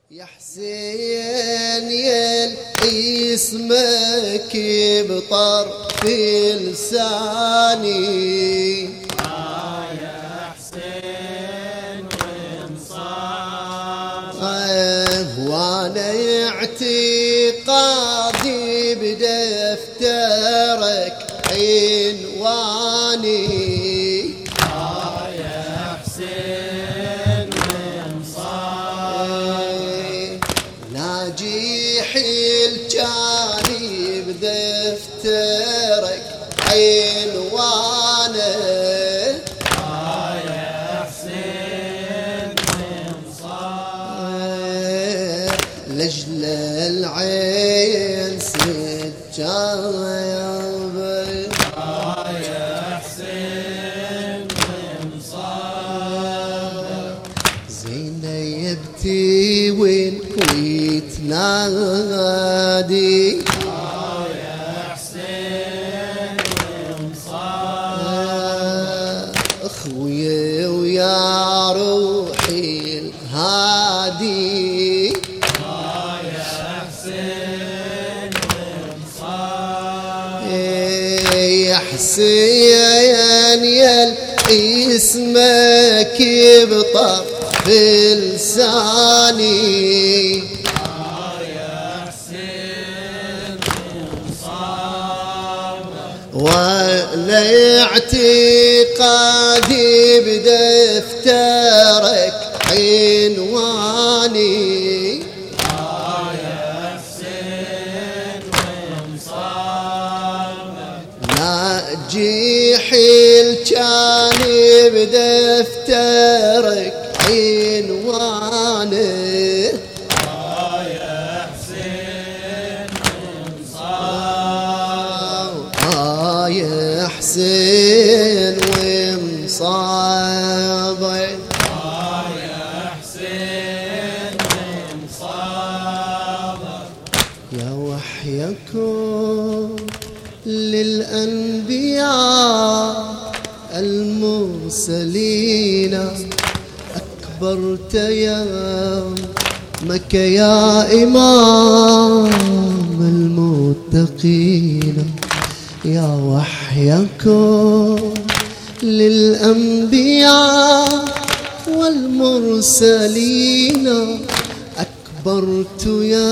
يا حسين يا اسمك بطرف لساني يا حسين وانصار وانا اعتقادي بدفترك عنواني الجاني بدفترك عنوانه يا حسين وانصار لجل العين سجابه يا حسين وانصار زينب تيوين ويتنادي يا حسين وانصار اخويا ويا روحي الهادي يا حسين وانصار يا حسين يا اسمك بطرف لساني يا حسين وانصار ولا اعتقادي بدفترك عنواني يا حسين وانصار ناجيح الجاني بدفترك عنواني يا حسين وانصار يا حسين ومصابي يا حسين وانصار يا وحيكم للأنبياء المرسلين أكبرت يومك يا إمام المتقين يا وحيكم للأنبياء والمرسلين أكبرت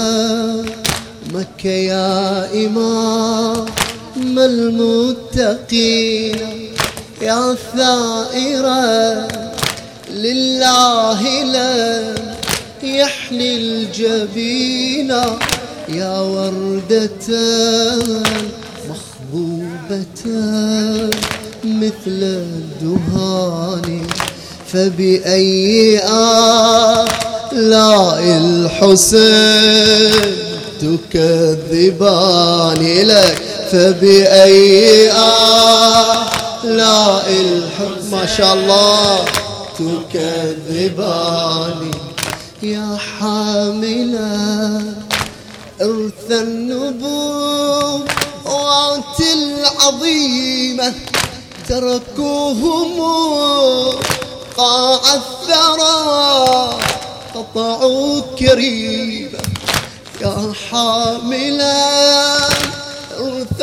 يومك يا إمام المتقين يا ثائرا لله لا يحني الجبين يا وردة مخضوبة مثل الدهان فبأي آلاء الحسين تكذبان لك فبأي آلاء الحب ما شاء الله تكذبان يا حاملا إرث النبوات العظيمة تركوهم قاع الثرى قطعوا كريمة يا حاملا إرث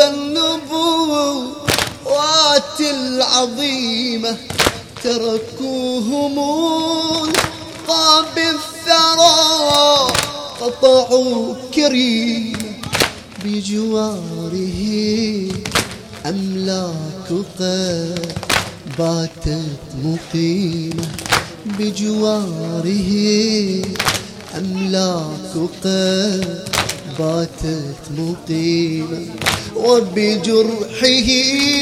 النبوات العظيمة تركوهم قاع الثرى قطعوا كريمة بجواره أملاك قد باتت مقيمة بجواره أملاك قد باتت مقيمة وبجرحه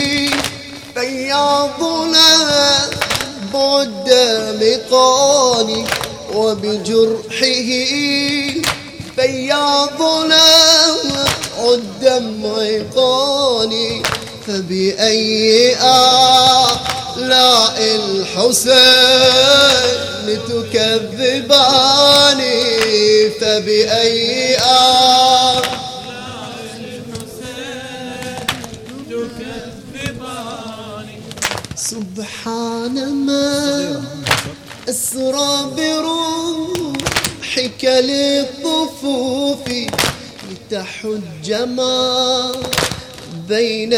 بياضنا بعد مقاني وبجرحه بياضنا عد ميقاني فبأي آلاء الحسين تكذباني فبأي آلاء الحسين تكذباني سبحان من أسرى بروح حكل الطفوف لتحج ما بين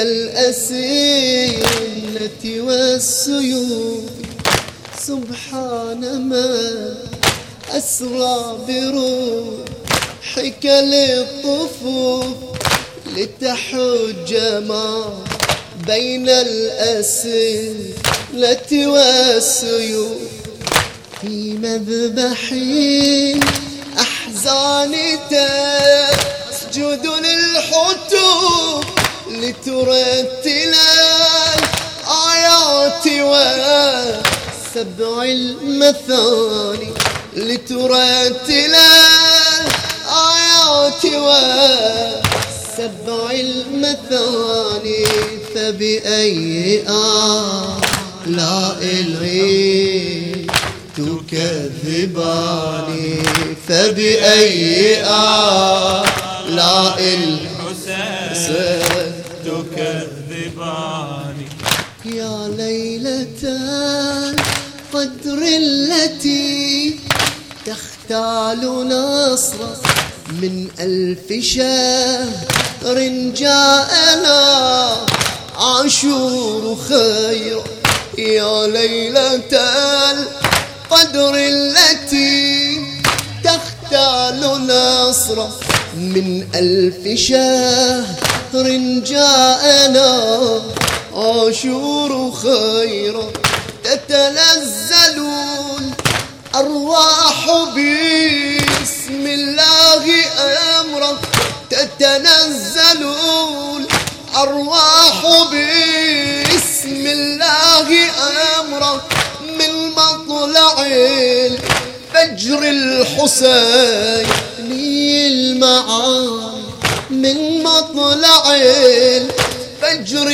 الأسنة والسيوف. سبحان من أسرى بروحك للطفوف لتحج ما بين الأسنة والسيوف. في مذبح أحزان تسجد للحتوف لترتل الآيات وسبع المثاني لترتل الآيات وسبع المثاني. فبأي آلاء العيد تكذباني؟ فبأي آلاء الحسين تكذباني؟ يا ليلة القدر التي تختال نصرا من 1000 شهر جاءنا عاشور خير. يا ليلة القدر التي تختال نصرا من 1000 شهر جاءنا عاشور خيرا. تتنزل الأرواح باسم الله أمرا. تتنزل الأرواح باسم الله أمرا من مطلع الفجر الحسيني المعاني. من مطلع الفجر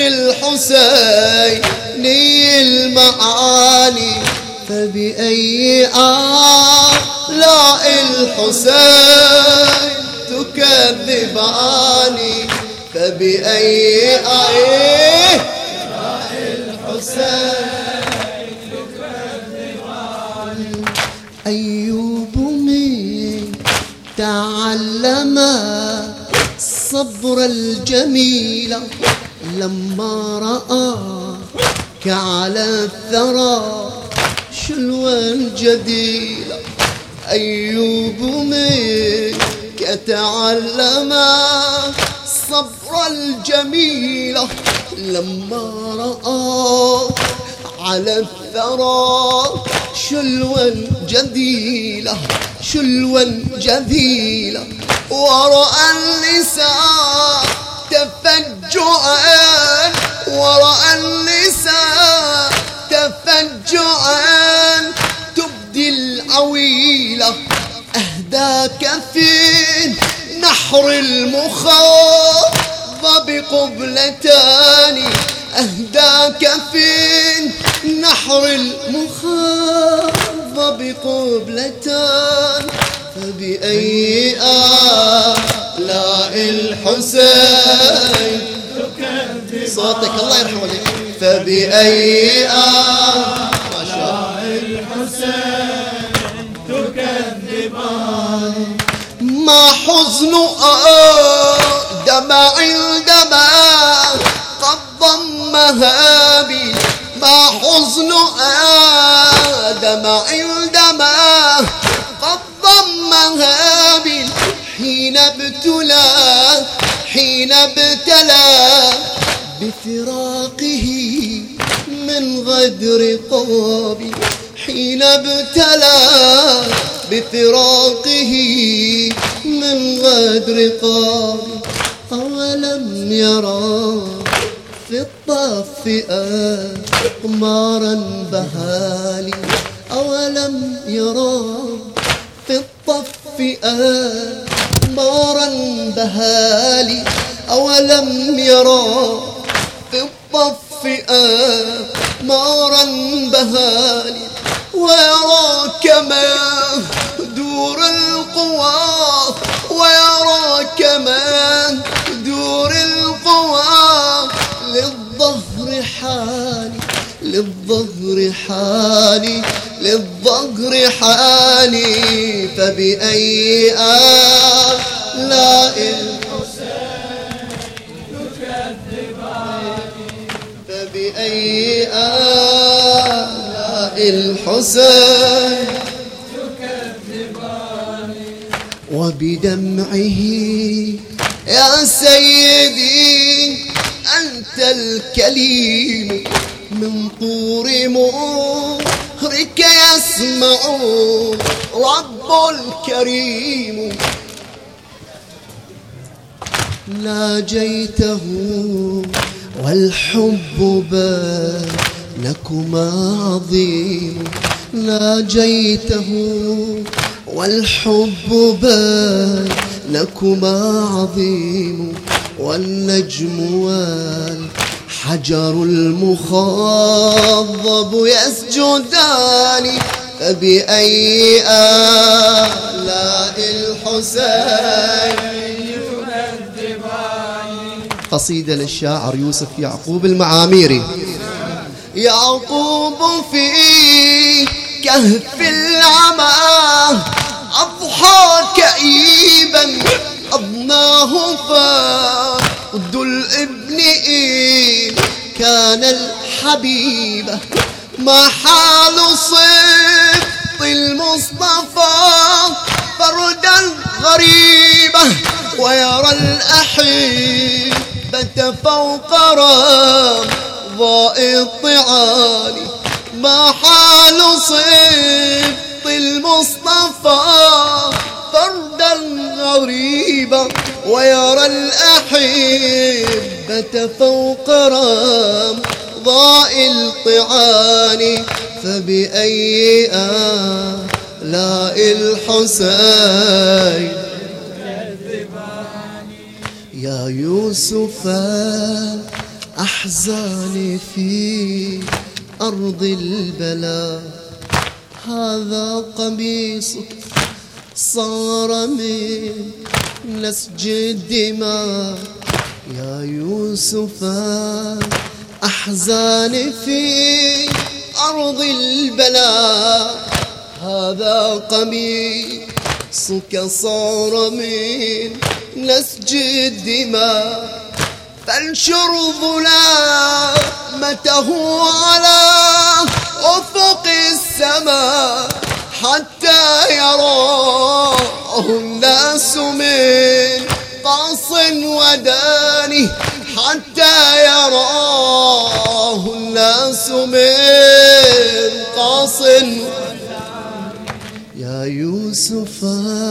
الحسيني المعاني. فبأي آلاء الحسين تكذباني؟ فبأي آلاء الحسين تكذباني؟ أيوب من تعلم الصبر الجميل لما رآك على الثرى شلوا جديلا. أيوب منك تعلم الصبر الجميل لما رآك على الثرى شلوا جديلا. شلوا جديلا. ورأى النساء تفجعا. ورأى النساء تفجعا تبدي العويلة. أهداك في نحر المخاضب قبلتان. أهداك في نحر المخاضب قبلتان. فبأي آلاء الحسين صوتك الله يرحمه لك. فبأي آلاء الحسين تكذبان؟ ما حزن آدم عندما قد ضمها بي. ما حزن آدم عندما قد ضمها بي. حين ابتلى بفراقه من غدر قابي. حين ابتلى بفراقه من غدر قابي. أولم يرى في الطف أقمارا بهالي. أولم يرى في الطف أقمارا بهالي. أولم يرى في الطف أقمارا بهالي. ويرى كما دور القوى. ويرى كما دور القوى. للظهر حالي. للظهر حالي للظهر حاني فبأي آلاء الحسين تكذباني فبأي آلاء الحسين تكذباني وبدمعه يا سيدي أنت الكليم من طور مهرك يسمع رب الكريم ناجيته والحب بينكما عظيم ناجيته والحب بينكما عظيم والنجم والحجر المخضب يسجدان فبأي آلاء الحسين يكذبان. قصيدة للشاعر يوسف يعقوب المعاميري. يعقوب في كهف العمى أضحى كئيبا أضناه فقد الابن إن كان الحبيب ما حال صبط المصطفى فردا غريبة ويرى الأحبة فوق رمضاء الطعان ما حال صبط المصطفى فردا غريبا ويرى الأحبة فوق رمضاء الطعان فبأي آلاء الحسين يا يوسف أحزاني في أرض البلاء هذا قميصك صار من نسج الدماء يا يوسف أحزاني في أرض البلاء هذا قميصك صار من نسج الدماء فانشر ظلامته على أفق السماء حتى يراه الناس من قاص وداني حتى يراه الناس من قاص يا يوسف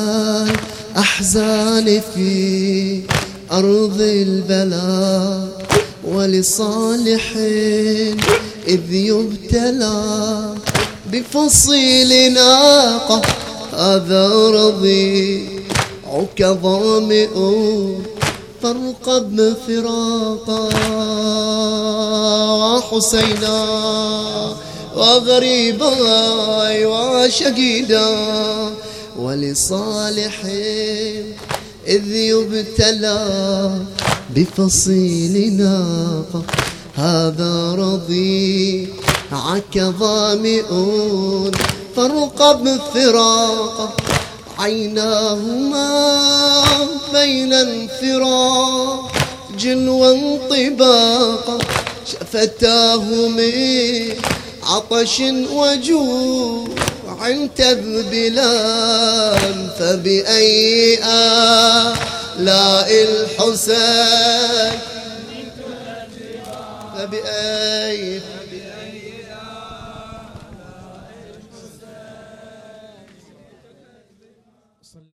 الأحزان في أرض البلاء ولصالح إذ يبتلى بفصيل ناقة هذا رضيعك ظامئ فارقب فراقا وحسينا وغريبا وشهيدا ولصالح إذ يبتلى بفصيل ناقة هذا رضيعك ظامئ فارقب فراقه عيناهما بين انفراج وانطباقا شفتاه من عطش وجوع تذبلان فبأي آلاء الحسين فبأي